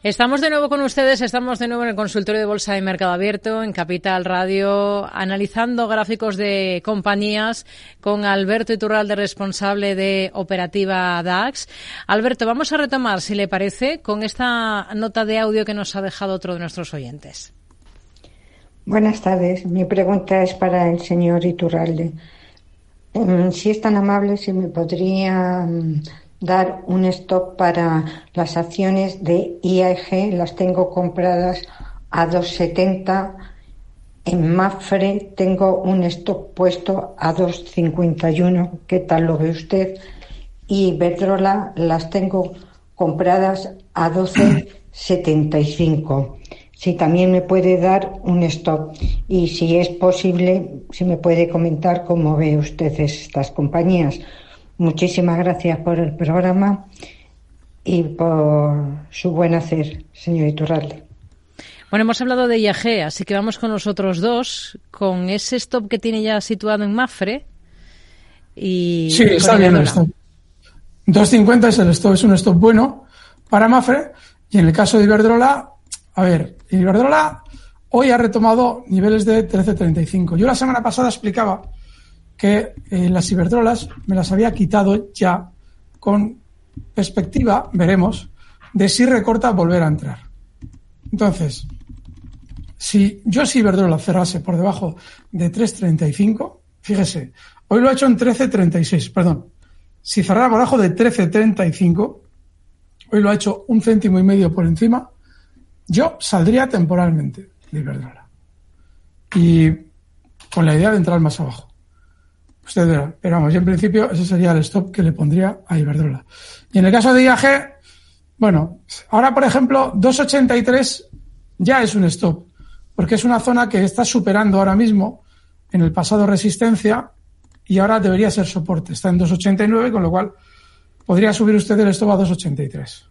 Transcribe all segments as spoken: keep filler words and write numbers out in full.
Estamos de nuevo con ustedes, estamos de nuevo en el consultorio de Bolsa de Mercado Abierto, en Capital Radio, analizando gráficos de compañías con Alberto Iturralde, responsable de Operativa DAX. Alberto, vamos a retomar, si le parece, con esta nota de audio que nos ha dejado otro de nuestros oyentes. Buenas tardes. Mi pregunta es para el señor Iturralde. Si es tan amable, si me podría dar un stop para las acciones de I A G, las tengo compradas a dos setenta. En Mapfre tengo un stop puesto a dos cincuenta y uno. ¿Qué tal lo ve usted? Y Iberdrola las tengo compradas a doce setenta y cinco. Si también me puede dar un stop y si es posible, si me puede comentar cómo ve usted estas compañías. Muchísimas gracias por el programa y por su buen hacer, señor Iturralde. Bueno, hemos hablado de I A G, así que vamos con los otros dos, con ese stop que tiene ya situado en Mapfre. Y sí, está bien el stop. dos cincuenta es el stop, es un stop bueno para Mapfre. Y en el caso de Iberdrola, a ver, Iberdrola hoy ha retomado niveles de trece treinta y cinco. Yo la semana pasada explicaba que eh, las Iberdrolas me las había quitado ya con perspectiva, veremos, de si recorta volver a entrar. Entonces, si yo si Iberdrola cerrase por debajo de tres treinta y cinco, fíjese, hoy lo ha hecho en trece treinta y seis, perdón. Si cerrara por debajo de trece treinta y cinco, hoy lo ha hecho un céntimo y medio por encima, yo saldría temporalmente de Iberdrola. Y con la idea de entrar más abajo. Usted verá, pero vamos, yo en principio ese sería el stop que le pondría a Iberdrola. Y en el caso de I A G, bueno, ahora por ejemplo, dos ochenta y tres ya es un stop, porque es una zona que está superando ahora mismo en el pasado resistencia y ahora debería ser soporte. Está en dos ochenta y nueve, con lo cual podría subir usted el stop a dos ochenta y tres.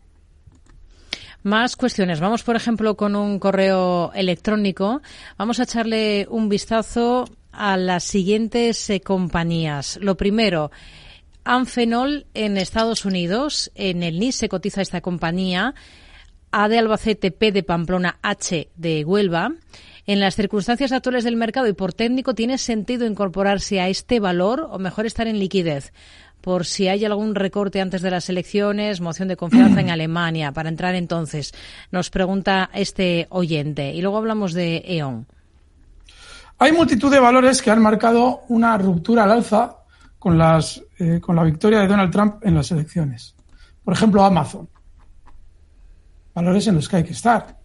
Más cuestiones. Vamos, por ejemplo, con un correo electrónico. Vamos a echarle un vistazo a las siguientes eh, compañías. Lo primero, Amphenol en Estados Unidos. En el N I S se cotiza esta compañía. A de Albacete, P de Pamplona, H de Huelva. En las circunstancias actuales del mercado y por técnico, ¿tiene sentido incorporarse a este valor o mejor estar en liquidez? Por si hay algún recorte antes de las elecciones, moción de confianza en Alemania, para entrar entonces, nos pregunta este oyente. Y luego hablamos de E O N. Hay multitud de valores que han marcado una ruptura al alza con, las, eh, con la victoria de Donald Trump en las elecciones. Por ejemplo, Amazon. Valores en los que hay que estar.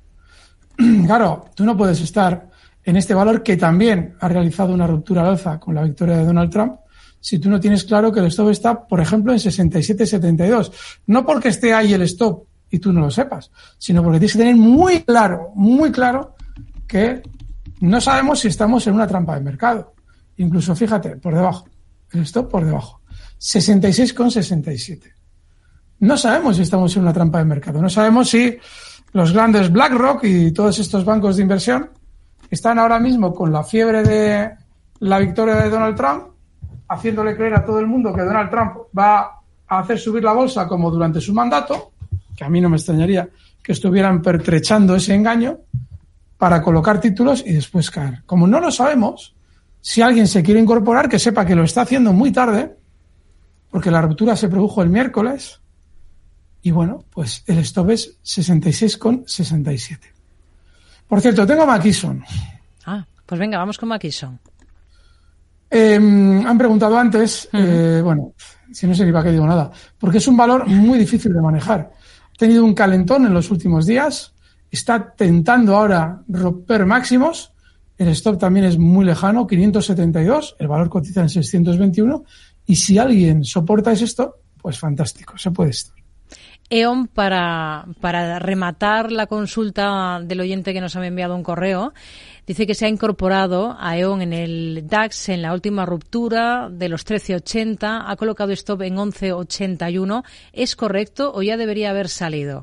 Claro, tú no puedes estar en este valor que también ha realizado una ruptura al alza con la victoria de Donald Trump si tú no tienes claro que el stop está, por ejemplo, en sesenta y siete setenta y dos. No porque esté ahí el stop y tú no lo sepas, sino porque tienes que tener muy claro, muy claro que no sabemos si estamos en una trampa de mercado. Incluso, fíjate, por debajo. El stop por debajo. sesenta y seis sesenta y siete. No sabemos si estamos en una trampa de mercado. No sabemos si los grandes BlackRock y todos estos bancos de inversión están ahora mismo con la fiebre de la victoria de Donald Trump, haciéndole creer a todo el mundo que Donald Trump va a hacer subir la bolsa como durante su mandato, que a mí no me extrañaría que estuvieran pertrechando ese engaño para colocar títulos y después caer. Como no lo sabemos, si alguien se quiere incorporar, que sepa que lo está haciendo muy tarde, porque la ruptura se produjo el miércoles, y bueno, pues el stop es sesenta y seis sesenta y siete. Por cierto, tengo Mckesson. Ah, pues venga, vamos con Mckesson. Eh, han preguntado antes, uh-huh. eh, bueno, si no sé ni para qué digo nada, porque es un valor muy difícil de manejar. Ha tenido un calentón en los últimos días, está tentando ahora romper máximos, el stop también es muy lejano, quinientos setenta y dos, el valor cotiza en seiscientos veintiuno, y si alguien soporta ese stop, pues fantástico, se puede estar. E O N, para, para rematar la consulta del oyente que nos ha enviado un correo, dice que se ha incorporado a E O N en el DAX en la última ruptura de los trece ochenta, ha colocado stop en once ochenta y uno. ¿Es correcto o ya debería haber salido?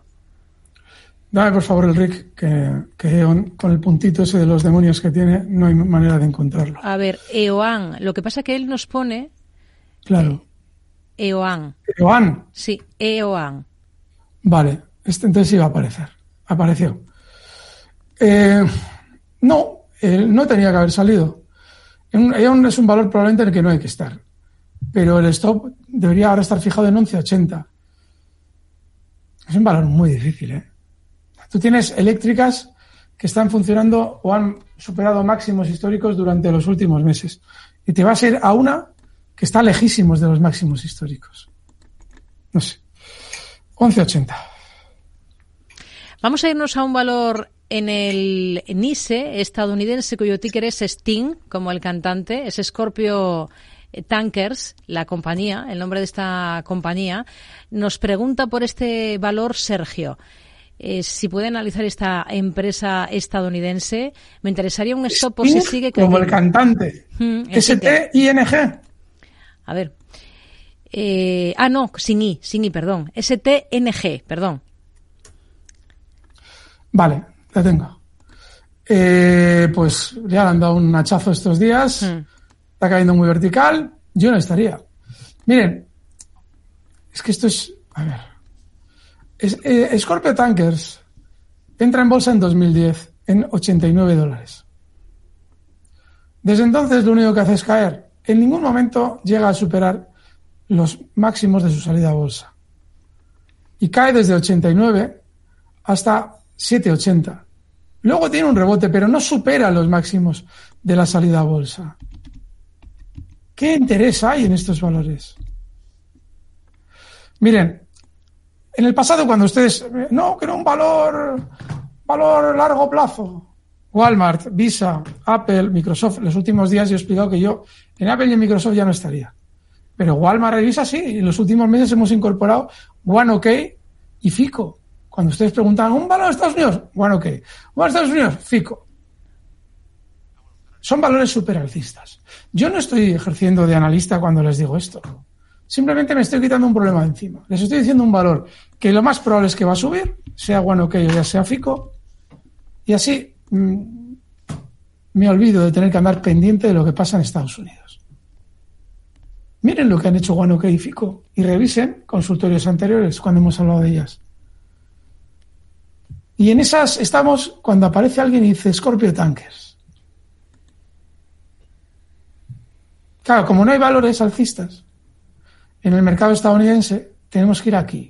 Dame por favor el R I C, que, que E O N, con el puntito ese de los demonios que tiene, no hay manera de encontrarlo. A ver, E O N, lo que pasa es que él nos pone... Claro. E O N. E O N. Sí, E O N. Vale, este entonces sí va a aparecer. apareció. Eh, no, eh, no tenía que haber salido. Es un valor probablemente en el que no hay que estar. Pero el stop debería ahora estar fijado en once ochenta. Es un valor muy difícil, ¿eh? Tú tienes eléctricas que están funcionando o han superado máximos históricos durante los últimos meses. Y te vas a ir a una que está lejísimos de los máximos históricos. No sé. once ochenta. Vamos a irnos a un valor en el NICE estadounidense cuyo ticker es Sting, como el cantante. Es Scorpio Tankers, la compañía, el nombre de esta compañía. Nos pregunta por este valor Sergio. Eh, si puede analizar esta empresa estadounidense, me interesaría un stop por si sigue cayendo. Como el cantante. Hmm, S T I N G. A ver. Eh, ah, no, sin I, sin I, perdón. S T N G, perdón. Vale, la tengo. Eh, pues ya le han dado un hachazo estos días. Hmm. Está cayendo muy vertical. Yo no estaría. Miren, es que esto es... A ver... Es, eh, Scorpio Tankers entra en bolsa en dos mil diez en ochenta y nueve dólares. Desde entonces lo único que hace es caer. En ningún momento llega a superar los máximos de su salida a bolsa. Y cae desde ochenta y nueve hasta siete ochenta. Luego tiene un rebote, pero no supera los máximos de la salida a bolsa. ¿Qué interés hay en estos valores? Miren, en el pasado, cuando ustedes, no, que era un valor, valor largo plazo, Walmart, Visa, Apple, Microsoft, los últimos días yo he explicado que yo en Apple y en Microsoft ya no estaría. Pero Walmart y Visa sí, y en los últimos meses hemos incorporado OneOK y Fico. Cuando ustedes preguntan, ¿un valor de Estados Unidos? OneOK. ¿Un valor de Estados Unidos? Fico. Son valores superalcistas. Yo no estoy ejerciendo de analista cuando les digo esto. Simplemente me estoy quitando un problema de encima. Les estoy diciendo un valor que lo más probable es que va a subir, sea OneOK o ya sea Fico, y así mmm, me olvido de tener que andar pendiente de lo que pasa en Estados Unidos. Miren lo que han hecho OneOK y Fico y revisen consultorios anteriores cuando hemos hablado de ellas. Y en esas estamos cuando aparece alguien y dice Scorpio Tankers. Claro, como no hay valores alcistas en el mercado estadounidense, tenemos que ir aquí.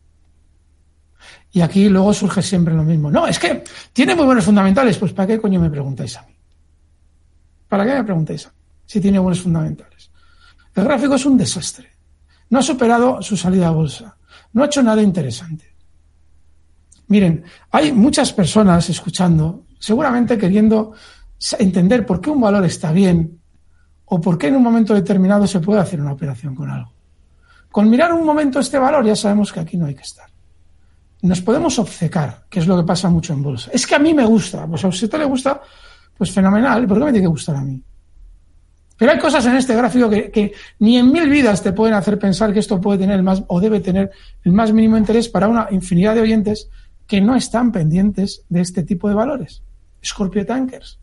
Y aquí luego surge siempre lo mismo. No, es que tiene muy buenos fundamentales. Pues ¿para qué coño me preguntáis a mí? ¿Para qué me preguntáis a mí? Si tiene buenos fundamentales. El gráfico es un desastre. No ha superado su salida a bolsa. No ha hecho nada interesante. Miren, hay muchas personas escuchando, seguramente queriendo entender por qué un valor está bien o por qué en un momento determinado se puede hacer una operación con algo. Con mirar un momento este valor ya sabemos que aquí no hay que estar. Nos podemos obcecar, que es lo que pasa mucho en bolsa. Es que a mí me gusta, pues a usted le gusta, pues fenomenal, ¿por qué me tiene que gustar a mí? Pero hay cosas en este gráfico que, que ni en mil vidas te pueden hacer pensar que esto puede tener el más, o debe tener el más mínimo interés para una infinidad de oyentes que no están pendientes de este tipo de valores. Scorpio Tankers.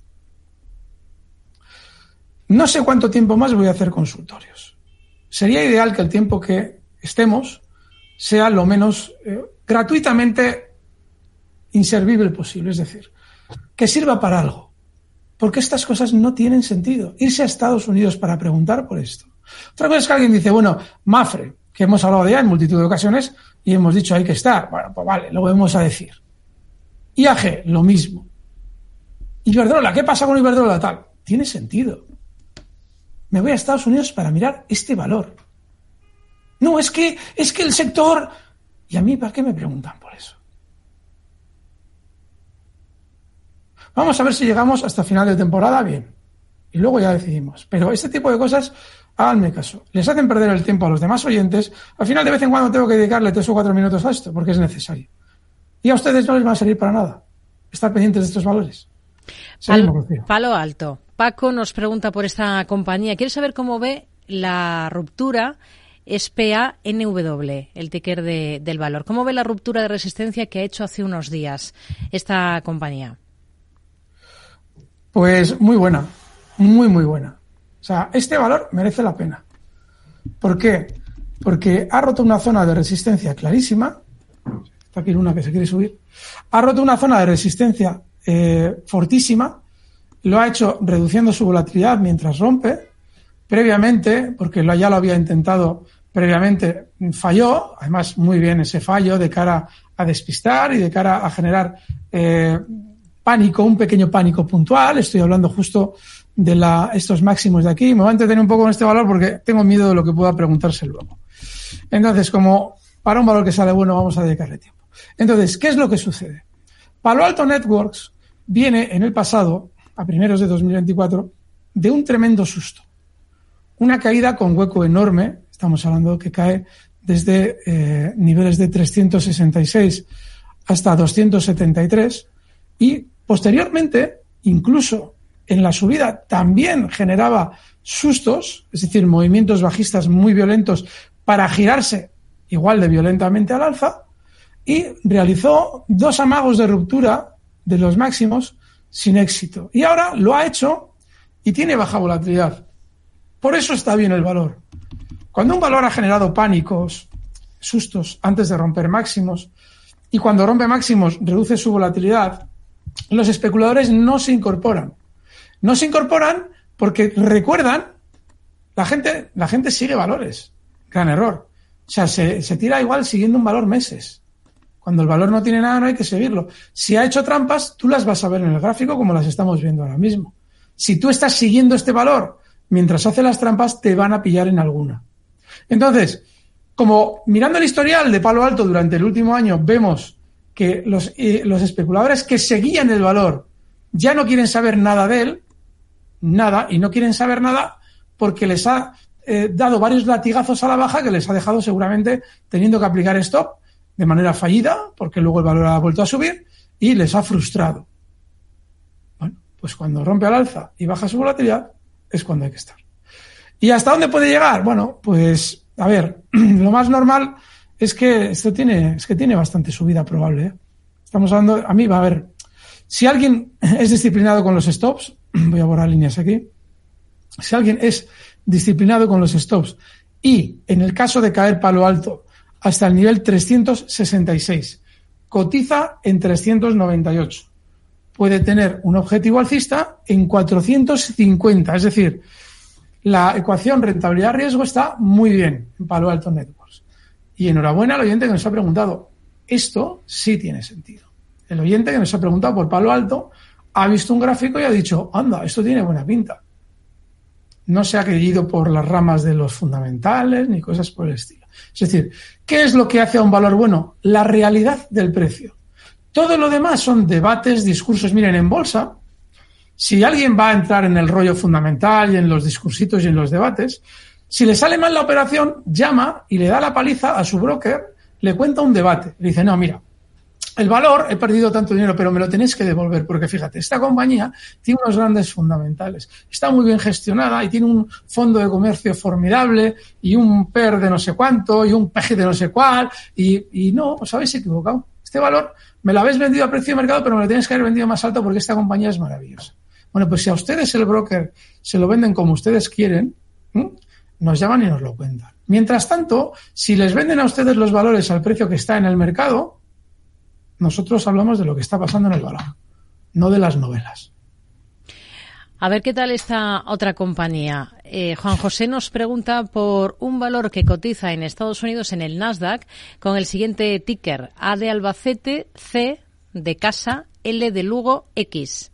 No sé cuánto tiempo más voy a hacer consultorios. Sería ideal que el tiempo que estemos sea lo menos eh, gratuitamente inservible posible, es decir, que sirva para algo. Porque estas cosas no tienen sentido. Irse a Estados Unidos para preguntar por esto. Otra cosa es que alguien dice, bueno, Mafre, que hemos hablado de ella en multitud de ocasiones y hemos dicho hay que estar. Bueno, pues vale, lo vamos a decir. I A G, lo mismo. Iberdrola, ¿qué pasa con Iberdrola? Tal. Tiene sentido. Me voy a Estados Unidos para mirar este valor. No, es que, es que el sector... ¿Y a mí para qué me preguntan por eso? Vamos a ver si llegamos hasta final de temporada bien. Y luego ya decidimos. Pero este tipo de cosas, háganme caso. Les hacen perder el tiempo a los demás oyentes. Al final, de vez en cuando tengo que dedicarle tres o cuatro minutos a esto, porque es necesario. Y a ustedes no les va a servir para nada estar pendientes de estos valores. Palo, palo alto. Paco nos pregunta por esta compañía. Quiere saber cómo ve la ruptura S P A N W, el ticker de, del valor. ¿Cómo ve la ruptura de resistencia que ha hecho hace unos días esta compañía? Pues muy buena, muy, muy buena. O sea, este valor merece la pena. ¿Por qué? Porque ha roto una zona de resistencia clarísima está aquí una que se quiere subir, ha roto una zona de resistencia eh, fortísima, lo ha hecho reduciendo su volatilidad mientras rompe, previamente, porque lo, ya lo había intentado previamente, falló, además muy bien ese fallo de cara a despistar y de cara a generar eh, pánico, un pequeño pánico puntual. Estoy hablando justo de la, estos máximos de aquí. Me voy a entretener un poco con este valor porque tengo miedo de lo que pueda preguntarse luego. Entonces, como para un valor que sale bueno, vamos a dedicarle tiempo. Entonces, ¿qué es lo que sucede? Palo Alto Networks viene en el pasado, a primeros de dos mil veinticuatro, de un tremendo susto. Una caída con hueco enorme, estamos hablando que cae desde eh, niveles de trescientos sesenta y seis hasta doscientos setenta y tres y posteriormente, incluso en la subida, también generaba sustos, es decir, movimientos bajistas muy violentos para girarse igual de violentamente al alza, y realizó dos amagos de ruptura de los máximos sin éxito. Y ahora lo ha hecho y tiene baja volatilidad. Por eso está bien el valor. Cuando un valor ha generado pánicos, sustos antes de romper máximos, y cuando rompe máximos reduce su volatilidad, los especuladores no se incorporan. No se incorporan porque recuerdan, la gente, la gente sigue valores. Gran error. O sea, se, se tira igual siguiendo un valor meses. Cuando el valor no tiene nada, no hay que seguirlo. Si ha hecho trampas, tú las vas a ver en el gráfico como las estamos viendo ahora mismo. Si tú estás siguiendo este valor mientras hace las trampas, te van a pillar en alguna. Entonces, como mirando el historial de Palo Alto durante el último año, vemos que los, eh, los especuladores que seguían el valor ya no quieren saber nada de él, nada, y no quieren saber nada porque les ha eh, dado varios latigazos a la baja que les ha dejado seguramente teniendo que aplicar stop de manera fallida, porque luego el valor ha vuelto a subir y les ha frustrado. Bueno, pues cuando rompe al alza y baja su volatilidad es cuando hay que estar. ¿Y hasta dónde puede llegar? Bueno, pues, a ver, lo más normal es que esto tiene, es que tiene bastante subida probable, ¿eh? Estamos hablando, a mí va a ver, si alguien es disciplinado con los stops, voy a borrar líneas aquí, si alguien es disciplinado con los stops y en el caso de caer Palo Alto hasta el nivel trescientos sesenta y seis, cotiza en trescientos noventa y ocho, puede tener un objetivo alcista en cuatrocientos cincuenta, es decir, la ecuación rentabilidad-riesgo está muy bien en Palo Alto Networks. Y enhorabuena al oyente que nos ha preguntado. Esto sí tiene sentido. El oyente que nos ha preguntado por Palo Alto ha visto un gráfico y ha dicho, anda, esto tiene buena pinta. No se ha creído por las ramas de los fundamentales ni cosas por el estilo. Es decir, ¿qué es lo que hace a un valor bueno? La realidad del precio. Todo lo demás son debates, discursos. Miren, en bolsa, si alguien va a entrar en el rollo fundamental y en los discursitos y en los debates, si le sale mal la operación, llama y le da la paliza a su broker, le cuenta un debate. Le dice, no, mira, el valor, he perdido tanto dinero, pero me lo tenéis que devolver, porque fíjate, esta compañía tiene unos grandes fundamentales, está muy bien gestionada y tiene un fondo de comercio formidable y un P E R de no sé cuánto y un P G de no sé cuál, y, y no, os habéis equivocado. Este valor me lo habéis vendido a precio de mercado, pero me lo tenéis que haber vendido más alto porque esta compañía es maravillosa. Bueno, pues si a ustedes el broker se lo venden como ustedes quieren, ¿eh? Nos llaman y nos lo cuentan. Mientras tanto, si les venden a ustedes los valores al precio que está en el mercado, nosotros hablamos de lo que está pasando en el valor, no de las novelas. A ver qué tal esta otra compañía. Eh, Juan José nos pregunta por un valor que cotiza en Estados Unidos en el Nasdaq con el siguiente ticker: A de Albacete, C de Casa, L de Lugo, X.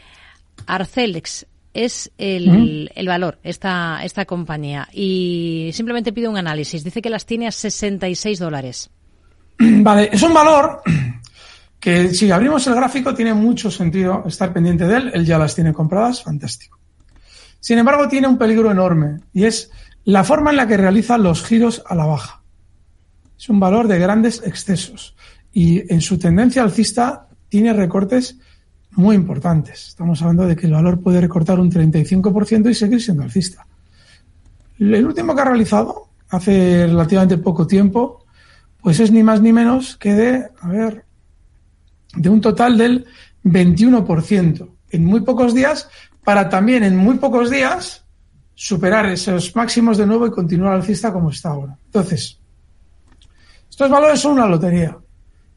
Arcelex es el, el valor, esta, esta compañía. Y simplemente pide un análisis. Dice que las tiene a sesenta y seis dólares. Vale, es un valor que si abrimos el gráfico tiene mucho sentido estar pendiente de él. Él ya las tiene compradas, fantástico. Sin embargo, tiene un peligro enorme y es la forma en la que realiza los giros a la baja. Es un valor de grandes excesos y en su tendencia alcista tiene recortes muy importantes. Estamos hablando de que el valor puede recortar un treinta y cinco por ciento y seguir siendo alcista. El último que ha realizado, hace relativamente poco tiempo, pues es ni más ni menos que de, a ver, de un total del veintiuno por ciento en muy pocos días, para también en muy pocos días superar esos máximos de nuevo y continuar alcista como está ahora. Entonces, estos valores son una lotería.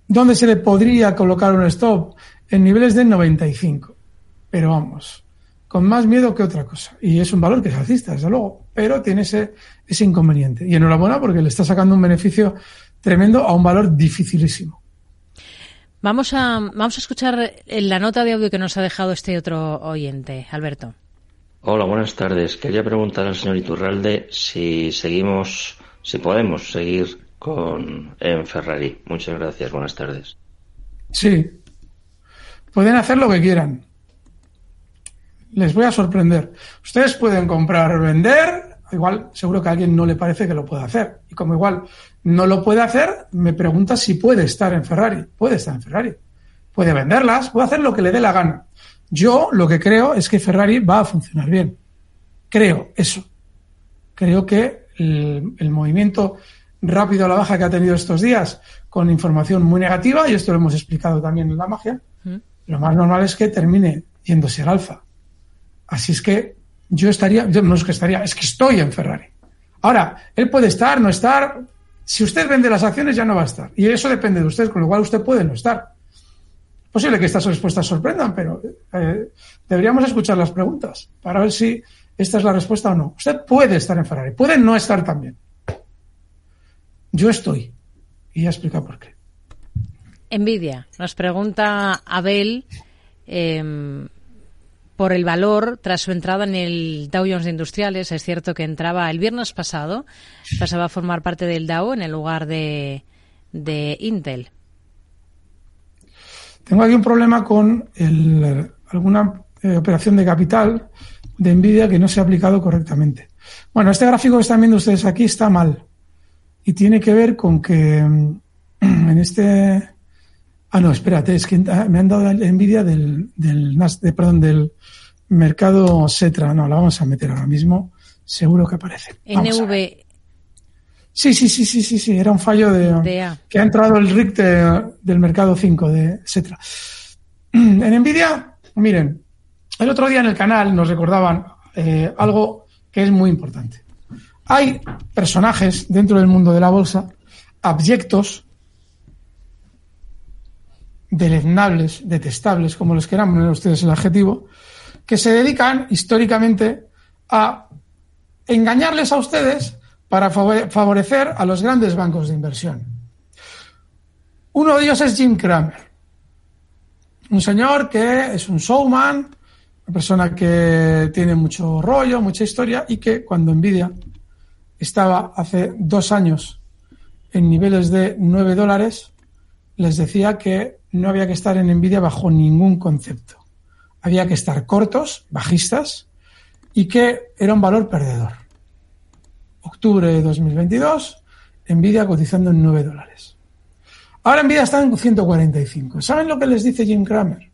¿Dónde se le podría colocar un stop? En niveles de noventa y cinco. Pero vamos, con más miedo que otra cosa. Y es un valor que es alcista, desde luego, pero tiene ese, ese inconveniente. Y enhorabuena porque le está sacando un beneficio tremendo a un valor dificilísimo. Vamos a, vamos a escuchar la nota de audio que nos ha dejado este otro oyente, Alberto. Hola, buenas tardes. Quería preguntar al señor Iturralde si seguimos, si podemos seguir con en Ferrari. Muchas gracias, buenas tardes. Sí, pueden hacer lo que quieran. Les voy a sorprender. Ustedes pueden comprar o vender, igual seguro que a alguien no le parece que lo pueda hacer. Y como igual no lo puede hacer, me pregunta si puede estar en Ferrari. Puede estar en Ferrari. Puede venderlas, puede hacer lo que le dé la gana. Yo lo que creo es que Ferrari va a funcionar bien. Creo eso. Creo que el, el movimiento rápido a la baja que ha tenido estos días, con información muy negativa, y esto lo hemos explicado también en La Magia, ¿Mm? Lo más normal es que termine yéndose al alza. Así es que yo estaría, yo no es que estaría, es que estoy en Ferrari. Ahora, él puede estar, no estar. Si usted vende las acciones ya no va a estar. Y eso depende de usted, con lo cual usted puede no estar. Posible que estas respuestas sorprendan, pero eh, deberíamos escuchar las preguntas para ver si esta es la respuesta o no. Usted puede estar en Ferrari, puede no estar también. Yo estoy. Y ya explica por qué. Nvidia, nos pregunta Abel eh, por el valor tras su entrada en el Dow Jones de Industriales. Es cierto que entraba el viernes pasado, pasaba a formar parte del Dow en el lugar de, de Intel. Tengo aquí un problema con el, alguna eh, operación de capital de Nvidia que no se ha aplicado correctamente. Bueno, este gráfico que están viendo ustedes aquí está mal y tiene que ver con que en este... Ah, no, espérate, es que me han dado la Nvidia del, del, de, perdón, del mercado Setra. No, la vamos a meter ahora mismo. Seguro que aparece. N V... Sí, sí, sí, sí, sí, sí, era un fallo de, de que ha entrado el R I C de, del mercado cinco de Setra. En Nvidia, miren, el otro día en el canal nos recordaban eh, algo que es muy importante. Hay personajes dentro del mundo de la bolsa, abyectos, deleznables, detestables, como les quieran poner ustedes el adjetivo, que se dedican históricamente a engañarles a ustedes para favorecer a los grandes bancos de inversión. Uno de ellos es Jim Cramer, un señor que es un showman, una persona que tiene mucho rollo, mucha historia, y que cuando Nvidia estaba hace dos años en niveles de nueve dólares, les decía que no había que estar en Nvidia bajo ningún concepto. Había que estar cortos, bajistas, y que era un valor perdedor. Octubre de dos mil veintidós, Nvidia cotizando en nueve dólares. Ahora Nvidia está en ciento cuarenta y cinco. ¿Saben lo que les dice Jim Cramer?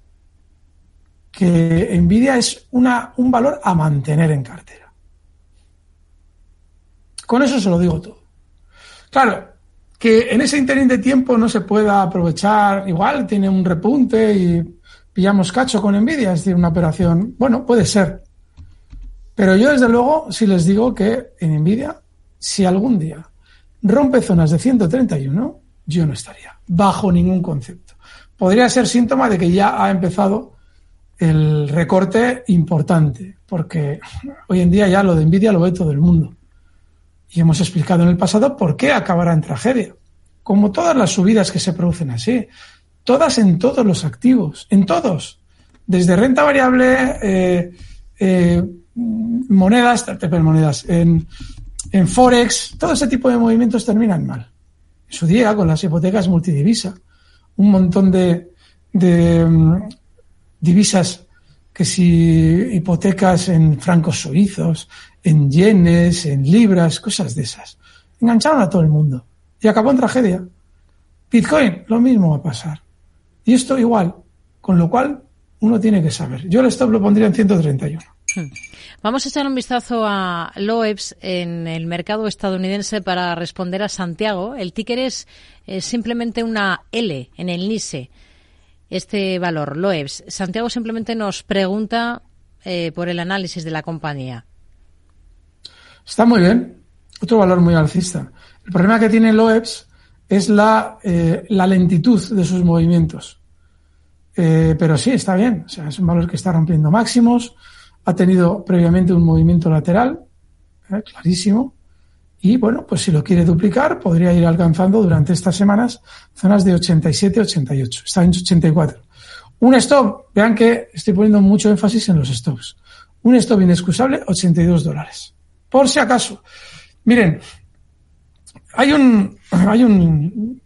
Que Nvidia es una, un valor a mantener en cartera. Con eso se lo digo todo. Claro, que en ese interín de tiempo no se pueda aprovechar, igual tiene un repunte y pillamos cacho con Nvidia, es decir, una operación, bueno, puede ser. Pero yo, desde luego, sí les digo que en Nvidia, si algún día rompe zonas de ciento treinta y uno, yo no estaría, bajo ningún concepto. Podría ser síntoma de que ya ha empezado el recorte importante, porque hoy en día ya lo de Nvidia lo ve todo el mundo. Y hemos explicado en el pasado por qué acabará en tragedia. Como todas las subidas que se producen así, todas en todos los activos, en todos, desde renta variable, eh, eh, monedas, monedas en, en Forex, todo ese tipo de movimientos terminan mal. En su día, con las hipotecas multidivisa, un montón de, de um, divisas, que si hipotecas en francos suizos, en yenes, en libras, cosas de esas. Engancharon a todo el mundo y acabó en tragedia. Bitcoin, lo mismo va a pasar. Y esto igual, con lo cual uno tiene que saber. Yo el stop lo pondría en ciento treinta y uno. Vamos a echar un vistazo a Loebs en el mercado estadounidense para responder a Santiago. El ticker es, es simplemente una L en el NYSE, este valor, Loebs. Santiago simplemente nos pregunta eh, por el análisis de la compañía. Está muy bien, otro valor muy alcista. El problema que tiene Loebs es la, eh, la lentitud de sus movimientos. Eh, pero sí, está bien. O sea, es un valor que está rompiendo máximos. Ha tenido previamente un movimiento lateral, eh, clarísimo. Y bueno, pues si lo quiere duplicar, podría ir alcanzando durante estas semanas zonas de ochenta y siete, ochenta y ocho. Está en ochenta y cuatro. Un stop, vean que estoy poniendo mucho énfasis en los stops. Un stop inexcusable, ochenta y dos dólares. Por si acaso. Miren, hay un, hay un,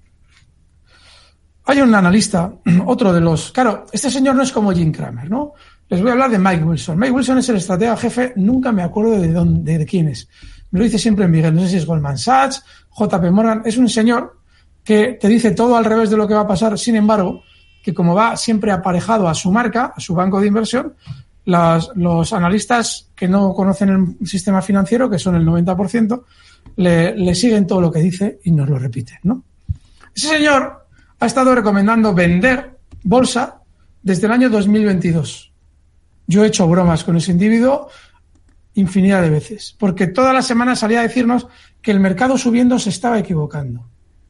hay un analista, otro de los, claro, este señor no es como Jim Cramer, ¿no? Les voy a hablar de Mike Wilson. Mike Wilson es el estratega jefe, nunca me acuerdo de dónde, de quién es. Me lo dice siempre Miguel, no sé si es Goldman Sachs, J P Morgan. Es un señor que te dice todo al revés de lo que va a pasar. Sin embargo, que como va siempre aparejado a su marca, a su banco de inversión, las, los analistas que no conocen el sistema financiero, que son el noventa por ciento, le, le siguen todo lo que dice y nos lo repiten, ¿no? Ese señor ha estado recomendando vender bolsa desde el año dos mil veintidós. Yo he hecho bromas con ese individuo infinidad de veces, porque todas las semanas salía a decirnos que el mercado subiendo se estaba equivocando.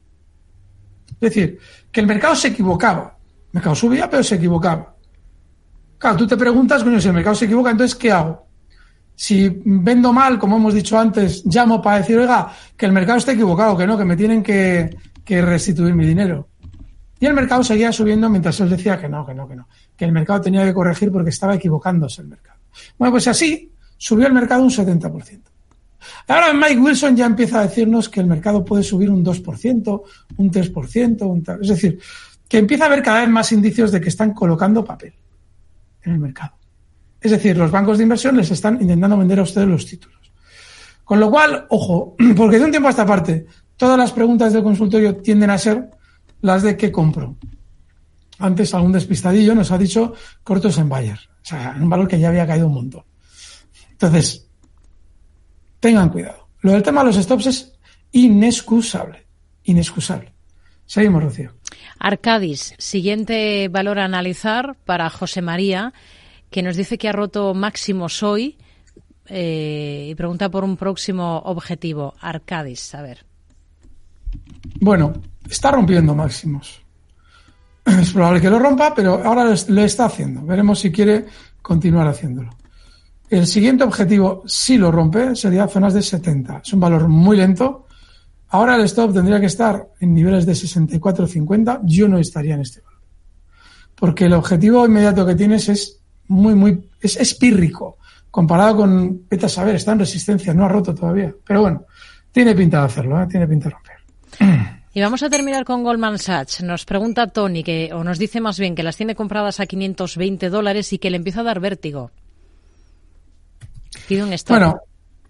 Es decir, que el mercado se equivocaba. El mercado subía, pero se equivocaba. Claro, tú te preguntas, coño, si el mercado se equivoca, entonces, ¿qué hago? Si vendo mal, como hemos dicho antes, llamo para decir, oiga, que el mercado está equivocado, que no, que me tienen que, que restituir mi dinero. Y el mercado seguía subiendo mientras él decía que no, que no, que no, que el mercado tenía que corregir porque estaba equivocándose el mercado. Bueno, pues así subió el mercado un setenta por ciento. Ahora Mike Wilson ya empieza a decirnos que el mercado puede subir un dos por ciento, un tres por ciento, un tal. Es decir, que empieza a haber cada vez más indicios de que están colocando papel en el mercado. Es decir, los bancos de inversión les están intentando vender a ustedes los títulos. Con lo cual, ojo, porque de un tiempo a esta parte, todas las preguntas del consultorio tienden a ser las de ¿qué compro? Antes algún despistadillo nos ha dicho cortos en Bayer. O sea, un valor que ya había caído un montón. Entonces, tengan cuidado. Lo del tema de los stops es inexcusable. Inexcusable. Seguimos, Rocío. Arcadis, siguiente valor a analizar para José María, que nos dice que ha roto máximos hoy eh, y pregunta por un próximo objetivo. Arcadis, a ver. Bueno, está rompiendo máximos. Es probable que lo rompa, pero ahora lo está haciendo. Veremos si quiere continuar haciéndolo. El siguiente objetivo, si lo rompe, sería zonas de setenta. Es un valor muy lento. Ahora el stop tendría que estar en niveles de sesenta y cuatro cincuenta. Yo no estaría en este valor. Porque el objetivo inmediato que tienes es muy, muy, es, es pírrico. Comparado con, vete a saber, está en resistencia, no ha roto todavía. Pero bueno, tiene pinta de hacerlo, ¿eh? Tiene pinta de romper. Y vamos a terminar con Goldman Sachs. Nos pregunta Tony, que, o nos dice más bien que las tiene compradas a quinientos veinte dólares y que le empieza a dar vértigo. Pide un stop. Bueno,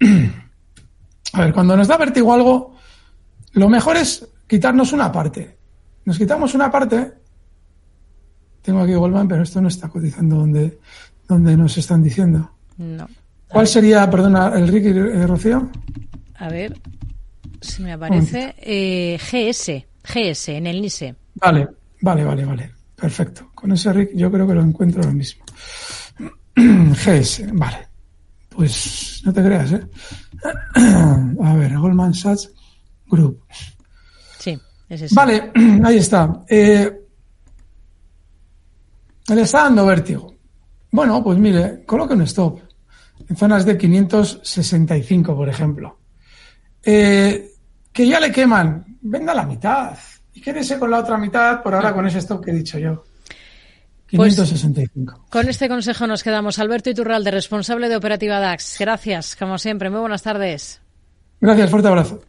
a ver, cuando nos da vértigo algo, lo mejor es quitarnos una parte. Nos quitamos una parte. Tengo aquí Goldman, pero esto no está cotizando donde, donde nos están diciendo. No. ¿Cuál sería, perdona, el Ricky, eh, Rocío? A ver, si me aparece eh, G S, G S en el NISE. Vale, vale, vale, vale. Perfecto. Con ese Rick yo creo que lo encuentro lo mismo. G S, vale. Pues no te creas, ¿eh? A ver, Goldman Sachs Group. Sí, es ese. Vale, ahí está. Eh, le está dando vértigo. Bueno, pues mire, coloque un stop en zonas de quinientos sesenta y cinco, por ejemplo. Eh, que ya le queman, venda la mitad y quédese con la otra mitad por ahora con ese stop que he dicho yo. quinientos sesenta y cinco. Pues, con este consejo nos quedamos. Alberto Iturralde, responsable de Operativa DAX. Gracias, como siempre. Muy buenas tardes. Gracias, fuerte abrazo.